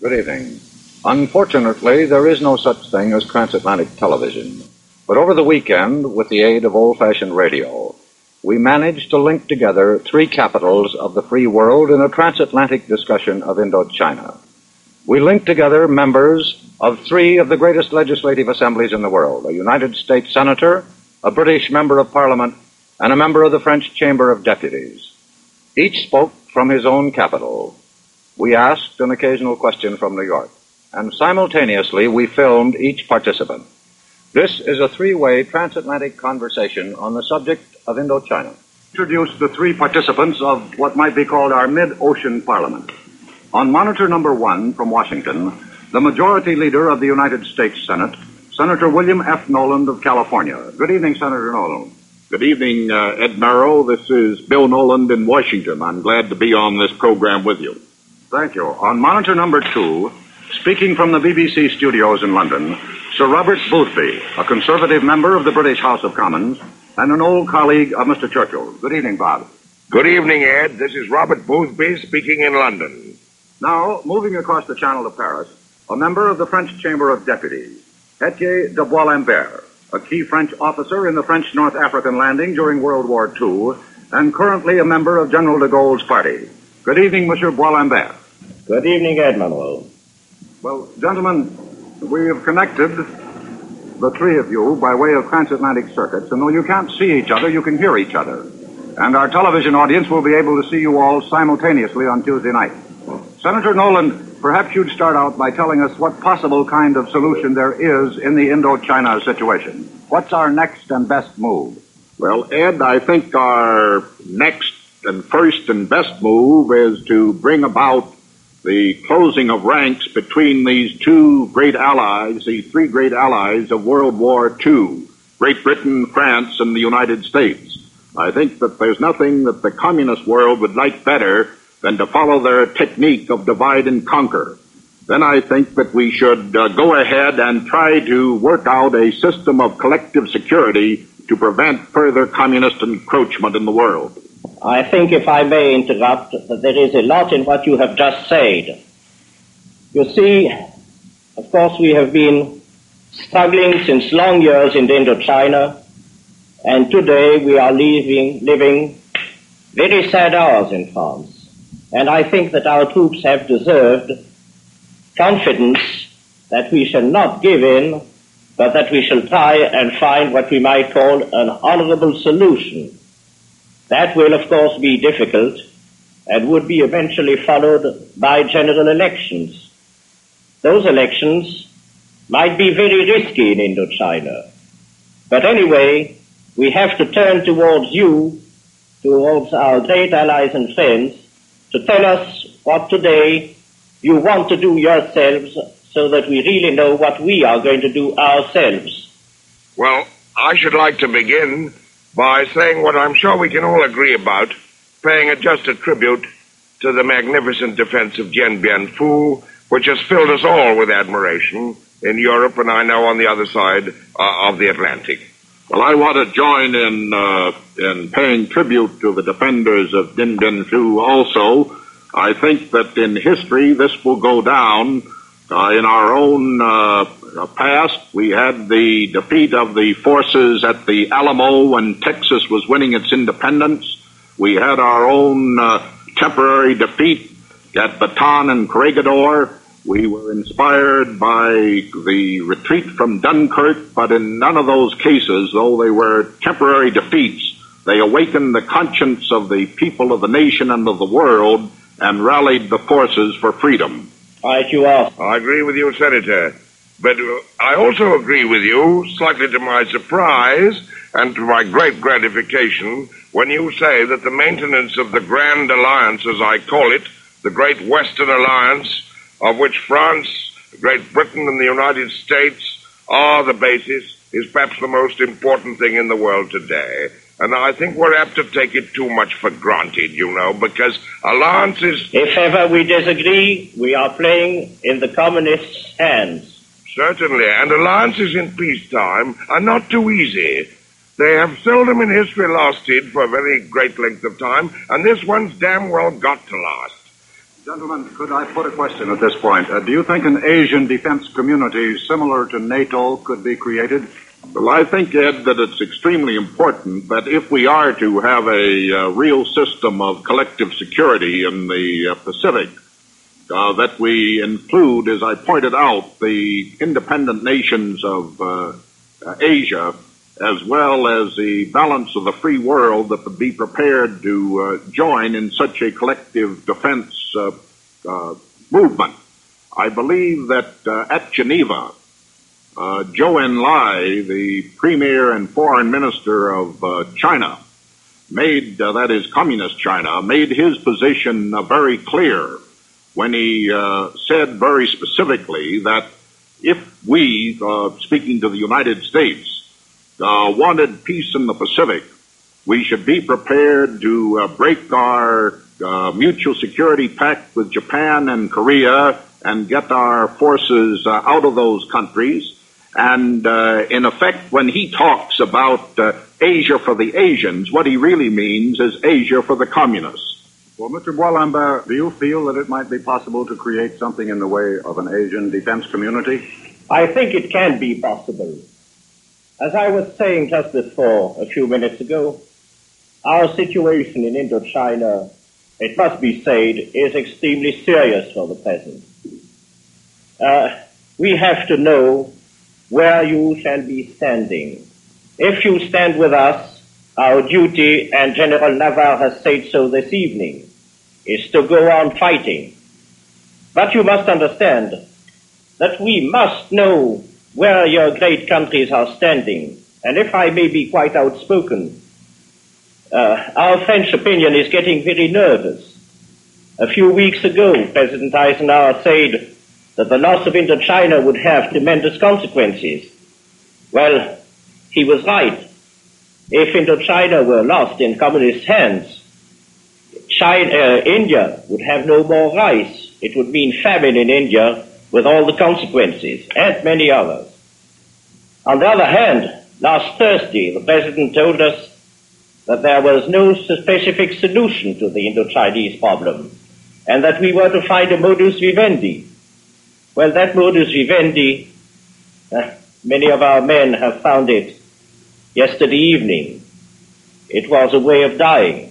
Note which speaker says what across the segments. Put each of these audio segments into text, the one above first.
Speaker 1: Good evening. Unfortunately, there is no such thing as transatlantic television. But over the weekend, with the aid of old-fashioned radio, we managed to link together three capitals of the free world in a transatlantic discussion of Indochina. We linked together members of three of the greatest legislative assemblies in the world, a United States senator, a British member of parliament, and a member of the French Chamber of Deputies. Each spoke from his own capital. We asked an occasional question from New York, and simultaneously we filmed each participant. This is a three-way transatlantic conversation on the subject of Indochina. Introduce the three participants of what might be called our mid-ocean parliament. On monitor number 1 from Washington, the majority leader of the United States Senate, Senator William F. Noland of California. Good evening, Senator Noland.
Speaker 2: Good evening, Ed Merrill. This is Bill Noland in Washington. I'm glad to be on this program with you.
Speaker 1: Thank you. On monitor number 2, speaking from the BBC studios in London, Sir Robert Boothby, a Conservative member of the British House of Commons and an old colleague of Mr. Churchill. Good evening, Bob.
Speaker 3: Good evening, Ed. This is Robert Boothby speaking in London.
Speaker 1: Now, moving across the Channel to Paris, a member of the French Chamber of Deputies, Etienne de Bois-Lambert, a key French officer in the French North African landing during World War II, and currently a member of General de Gaulle's party. Good evening, Monsieur Bois-Lambert.
Speaker 4: Good evening, Ed Manuel.
Speaker 1: Well, gentlemen, we have connected the three of you by way of transatlantic circuits, and though you can't see each other, you can hear each other. And our television audience will be able to see you all simultaneously on Tuesday night. Senator Noland, perhaps you'd start out by telling us what possible kind of solution there is in the Indochina situation. What's our next and best move?
Speaker 2: Well, Ed, I think our next and first and best move is to bring about the closing of ranks between these two great allies, these three great allies of World War II, Great Britain, France, and the United States. I think that there's nothing that the communist world would like better than to follow their technique of divide and conquer. Then I think that we should go ahead and try to work out a system of collective security to prevent further communist encroachment in the world.
Speaker 4: I think, if I may interrupt, that there is a lot in what you have just said. You see, of course, we have been struggling since long years in Indochina, and today we are living very sad hours in France. And I think that our troops have deserved confidence that we shall not give in, but that we shall try and find what we might call an honorable solution. That will, of course, be difficult and would be eventually followed by general elections. Those elections might be very risky in Indochina. But anyway, we have to turn towards you, towards our great allies and friends, to tell us what today you want to do yourselves so that we really know what we are going to do ourselves.
Speaker 3: Well, I should like to begin by saying what I'm sure we can all agree about, paying a just tribute to the magnificent defense of Dien Bien Phu, which has filled us all with admiration in Europe and I know on the other side of the Atlantic.
Speaker 2: Well, I want to join in paying tribute to the defenders of Dien Bien Phu also. I think that in history this will go down. In our own past, we had the defeat of the forces at the Alamo when Texas was winning its independence. We had our own temporary defeat at Bataan and Corregidor. We were inspired by the retreat from Dunkirk, but in none of those cases, though they were temporary defeats, they awakened the conscience of the people of the nation and of the world and rallied the forces for freedom.
Speaker 4: Right, you are.
Speaker 3: I agree with you, Senator. But I also agree with you, slightly to my surprise and to my great gratification, when you say that the maintenance of the Grand Alliance, as I call it, the Great Western Alliance, of which France, Great Britain, and the United States are the basis, is perhaps the most important thing in the world today. And I think we're apt to take it too much for granted, you know, because alliances...
Speaker 4: If ever we disagree, we are playing in the communists' hands.
Speaker 3: Certainly, and alliances in peacetime are not too easy. They have seldom in history lasted for a very great length of time, and this one's damn well got to last.
Speaker 1: Gentlemen, could I put a question at this point? Do you think an Asian defense community similar to NATO could be created?
Speaker 2: Well, I think, Ed, that it's extremely important that if we are to have a real system of collective security in the Pacific, that we include, as I pointed out, the independent nations of Asia, as well as the balance of the free world that would be prepared to join in such a collective defense movement. I believe that at Geneva, Zhou Enlai, the premier and foreign minister of China, that is Communist China, made his position very clear when he said very specifically that if we, speaking to the United States, wanted peace in the Pacific, we should be prepared to break our mutual security pact with Japan and Korea and get our forces out of those countries. And in effect, when he talks about Asia for the Asians, what he really means is Asia for the communists.
Speaker 1: Well, Mr. Bois-Lambert, do you feel that it might be possible to create something in the way of an Asian defense community?
Speaker 4: I think it can be possible. As I was saying just before, a few minutes ago, our situation in Indochina, it must be said, is extremely serious for the present. We have to know where you shall be standing. If you stand with us, our duty, and General Navarre has said so this evening, is to go on fighting. But you must understand that we must know where your great countries are standing. And if I may be quite outspoken, our French opinion is getting very nervous. A few weeks ago, President Eisenhower said that the loss of Indochina would have tremendous consequences. Well, he was right. If Indochina were lost in communist hands, India would have no more rice. It would mean famine in India with all the consequences, and many others. On the other hand, last Thursday, the President told us that there was no specific solution to the Indo-Chinese problem, and that we were to find a modus vivendi. Well, that modus vivendi, many of our men have found it yesterday evening. It was a way of dying.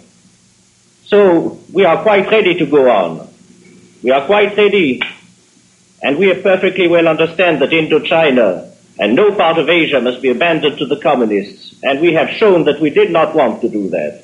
Speaker 4: So we are quite ready to go on. We are quite ready, and we perfectly well understand that Indochina and no part of Asia must be abandoned to the communists, and we have shown that we did not want to do that.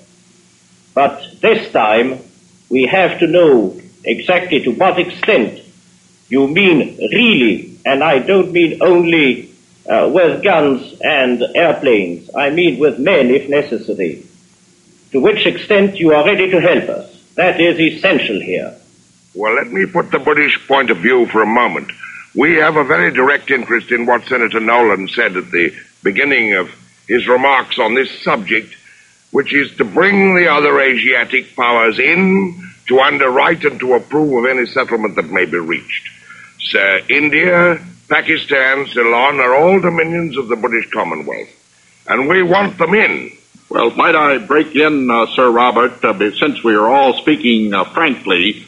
Speaker 4: But this time, we have to know exactly to what extent you mean really, and I don't mean only with guns and airplanes, I mean with men if necessary, to which extent you are ready to help us. That is essential here.
Speaker 3: Well, let me put the British point of view for a moment. We have a very direct interest in what Senator Nolan said at the beginning of his remarks on this subject, which is to bring the other Asiatic powers in to underwrite and to approve of any settlement that may be reached. So India, Pakistan, Ceylon are all dominions of the British Commonwealth, and we want them in.
Speaker 2: Well, might I break in, Sir Robert, since we are all speaking frankly,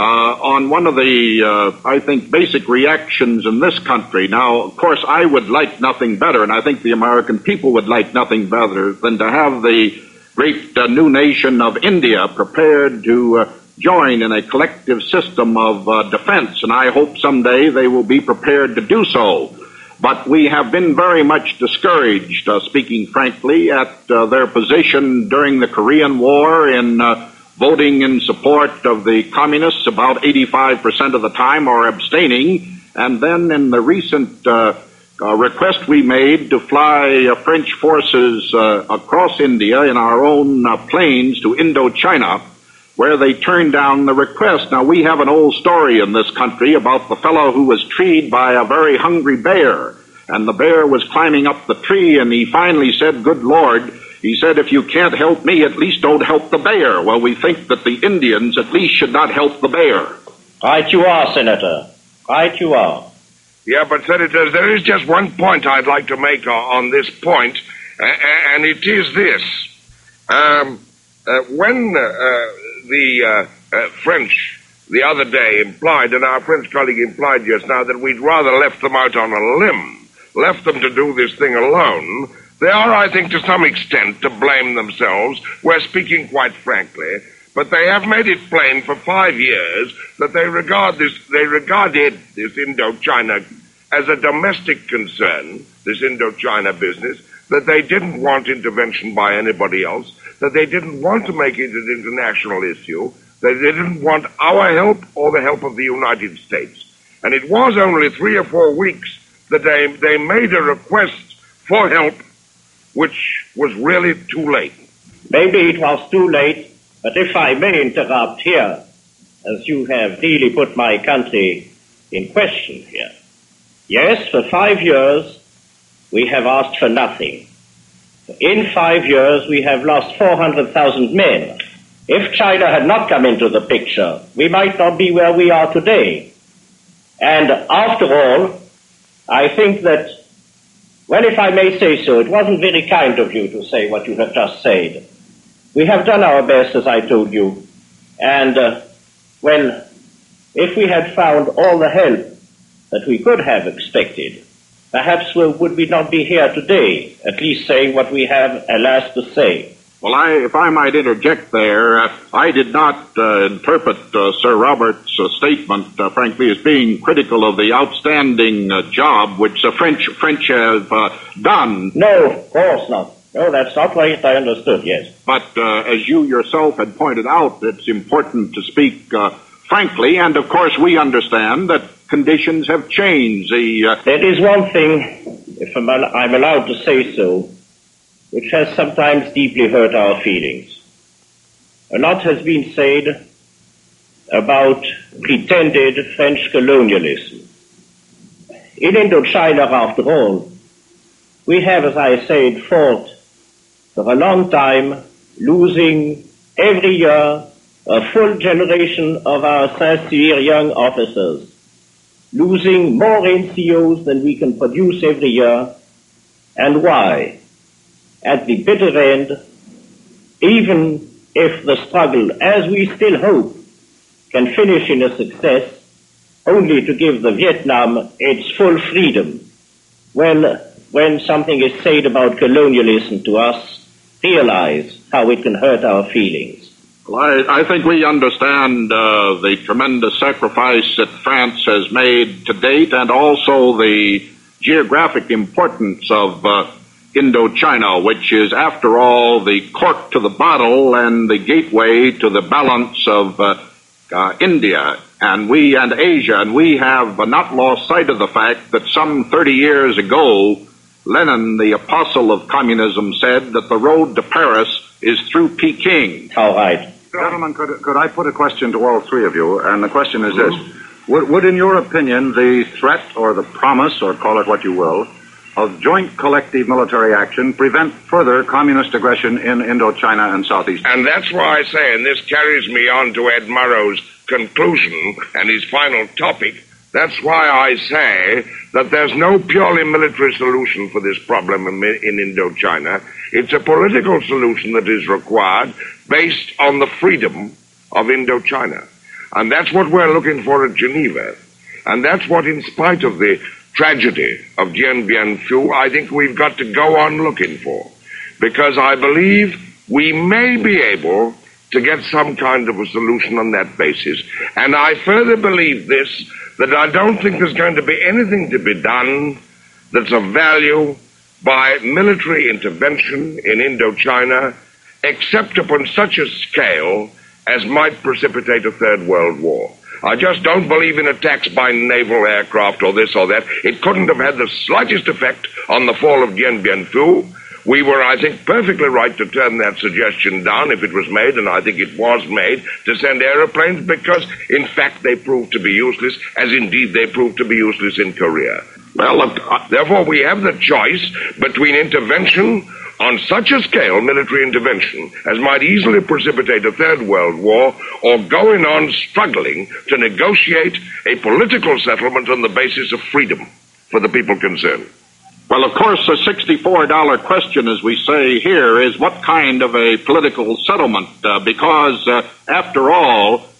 Speaker 2: on one of the, I think, basic reactions in this country. Now, of course, I would like nothing better, and I think the American people would like nothing better than to have the great new nation of India prepared to join in a collective system of defense, and I hope someday they will be prepared to do so. But we have been very much discouraged, speaking frankly, at their position during the Korean War in voting in support of the communists about 85% of the time, or abstaining, and then in the recent request we made to fly French forces across India in our own planes to Indochina, where they turned down the request. Now, we have an old story in this country about the fellow who was treed by a very hungry bear, and the bear was climbing up the tree, and he finally said, "Good Lord," he said, "if you can't help me, at least don't help the bear." Well, we think that the Indians at least should not help the bear.
Speaker 4: Right you are, Senator. Right you are.
Speaker 3: Yeah, but Senators, there is just one point I'd like to make on this point, and it is this. When the French the other day implied, and our French colleague implied just now, that we'd rather left them out on a limb, left them to do this thing alone. They are, I think, to some extent to blame themselves. We're speaking quite frankly. But they have made it plain for 5 years that they regarded this Indochina as a domestic concern, this Indochina business, that they didn't want intervention by anybody else, that they didn't want to make it an international issue, that they didn't want our help or the help of the United States. And it was only 3 or 4 weeks that they made a request for help, which was really too late.
Speaker 4: Maybe it was too late, but if I may interrupt here, as you have really put my country in question here. Yes, for 5 years, we have asked for nothing. In 5 years, we have lost 400,000 men. If China had not come into the picture, we might not be where we are today. And after all, I think that, well, if I may say so, it wasn't very kind of you to say what you have just said. We have done our best, as I told you. And, if we had found all the help that we could have expected, perhaps would we not be here today, at least saying what we have, alas, to say.
Speaker 2: Well, if I might interject there, I did not interpret Sir Robert's statement, frankly, as being critical of the outstanding job which the French have done.
Speaker 4: No, of course not. No, that's not what I understood, yes.
Speaker 2: But as you yourself had pointed out, it's important to speak frankly, and of course we understand that conditions have changed.
Speaker 4: There is one thing, if I'm allowed to say so, which has sometimes deeply hurt our feelings. A lot has been said about pretended French colonialism. In Indochina, after all, we have, as I said, fought for a long time, losing every year a full generation of our sincere young officers, losing more NCOs than we can produce every year. And why? At the bitter end, even if the struggle, as we still hope, can finish in a success, only to give the Vietnam its full freedom, when something is said about colonialism to us, realize how it can hurt our feelings.
Speaker 2: Well, I think we understand the tremendous sacrifice that France has made to date, and also the geographic importance of Indochina, which is, after all, the cork to the bottle and the gateway to the balance of India and Asia. And we have not lost sight of the fact that some 30 years ago, Lenin, the apostle of communism, said that the road to Paris is through Peking.
Speaker 4: All right.
Speaker 1: Gentlemen, could I put a question to all three of you? And the question is this. Would, in your opinion, the threat or the promise, or call it what you will, of joint collective military action prevent further communist aggression in Indochina and Southeast Asia?
Speaker 3: And that's why I say, and this carries me on to Ed Murrow's conclusion and his final topic, that's why I say that there's no purely military solution for this problem in Indochina. It's a political solution that is required based on the freedom of Indochina. And that's what we're looking for at Geneva. And that's what, in spite of the tragedy of Dien Bien Phu, I think we've got to go on looking for. Because I believe we may be able to get some kind of a solution on that basis. And I further believe this, that I don't think there's going to be anything to be done that's of value by military intervention in Indochina, except upon such a scale as might precipitate a Third World War. I just don't believe in attacks by naval aircraft or this or that. It couldn't have had the slightest effect on the fall of Dien Bien Phu. We were, I think, perfectly right to turn that suggestion down if it was made, and I think it was made, to send aeroplanes because, in fact, they proved to be useless, as indeed they proved to be useless in Korea. Well, therefore, we have the choice between intervention on such a scale, military intervention, as might easily precipitate a Third World War, or going on struggling to negotiate a political settlement on the basis of freedom for the people concerned.
Speaker 2: Well, of course, the $64 question, as we say here, is what kind of a political settlement? Because, after all,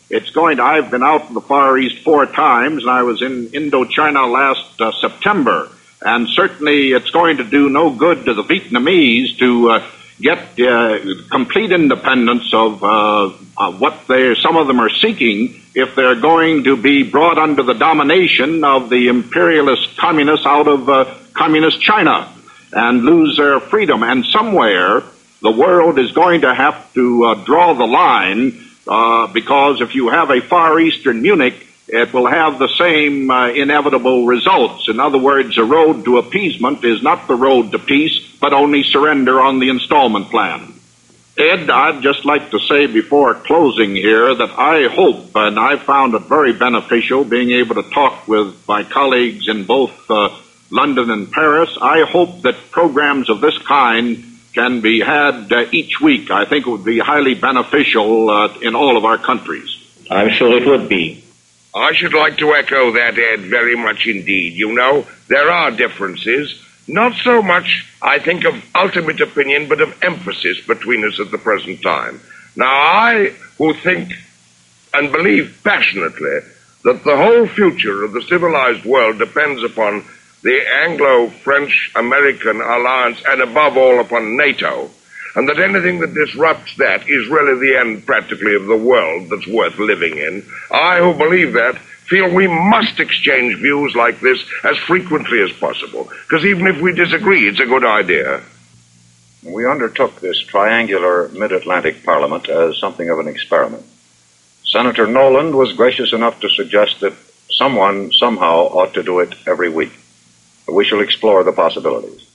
Speaker 2: I've been out in the Far East 4 times, and I was in Indochina last September. And certainly it's going to do no good to the Vietnamese to get complete independence of what some of them are seeking if they're going to be brought under the domination of the imperialist communists out of communist China and lose their freedom. And somewhere the world is going to have to draw the line because if you have a Far Eastern Munich, it will have the same inevitable results. In other words, a road to appeasement is not the road to peace, but only surrender on the installment plan. Ed, I'd just like to say before closing here that I hope, and I found it very beneficial being able to talk with my colleagues in both London and Paris, I hope that programs of this kind can be had each week. I think it would be highly beneficial in all of our countries.
Speaker 4: I'm sure it would be.
Speaker 3: I should like to echo that, Ed, very much indeed. You know, there are differences, not so much, I think, of ultimate opinion, but of emphasis between us at the present time. Now, I who think and believe passionately that the whole future of the civilized world depends upon the Anglo-French-American alliance and above all upon NATO, and that anything that disrupts that is really the end practically of the world that's worth living in. I who believe that feel we must exchange views like this as frequently as possible, because even if we disagree, it's a good idea.
Speaker 1: We undertook this triangular Mid-Atlantic Parliament as something of an experiment. Senator Noland was gracious enough to suggest that someone somehow ought to do it every week. We shall explore the possibilities.